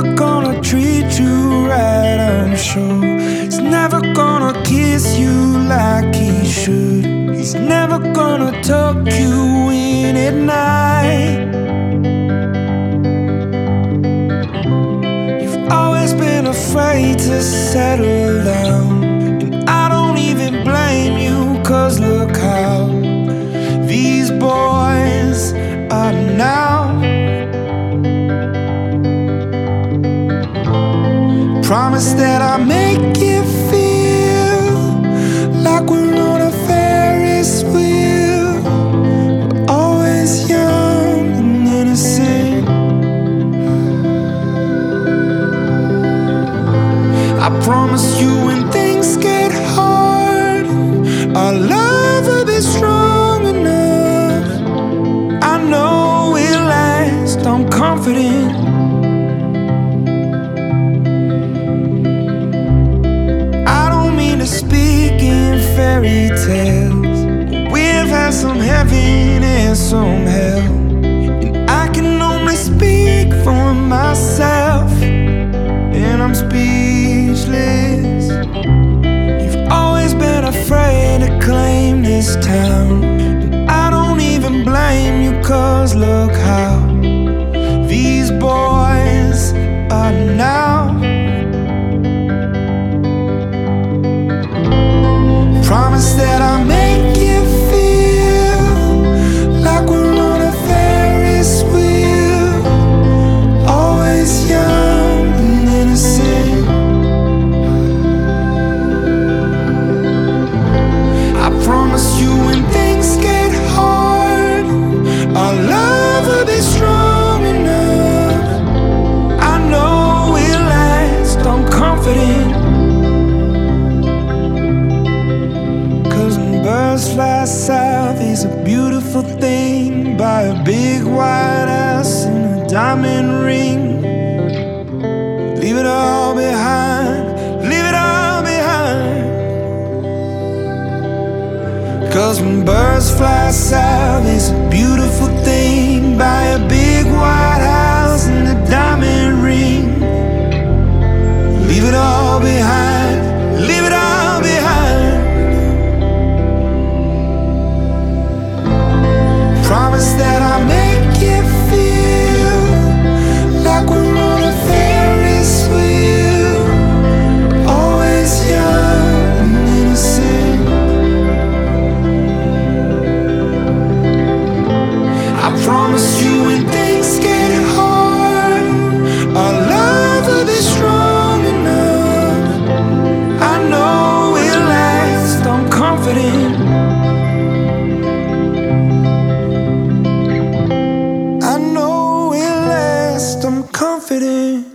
gonna treat you right, I'm sure. He's never gonna kiss you like he should. He's never gonna tuck you in at night. You've always been afraid to settle down, and I don't even blame you, 'cause look how these boys are now. Promise that I'll make you feel like we're on a Ferris wheel. We're always young and innocent. I promise you when things get hard, our love will be strong enough. I know it'll last, I'm confident. Speak in fairy tales, we've had some heaven and some hell, and I can only speak for myself, and I'm speechless. You've always been afraid to claim this town, and I don't even blame you, 'cause look how these boys are now. Promise that I'll make you feel like we're on a Ferris wheel. Always young and innocent. I promise you when things get hard, our love will be strong enough. I know it'll last, I'm confident. Birds fly south is a beautiful thing. Buy a big white house and a diamond ring. Leave it all behind, leave it all behind. 'Cause when birds fly south is a beautiful thing. Buy a big white house and a diamond ring. Leave it all behind, leave it all behind. Promise that I'll make you feel like we're on a Ferris wheel. Always young and innocent. I promise you when things get hard, our love will be strong enough. I know it'll last, I'm confident. I'm confident.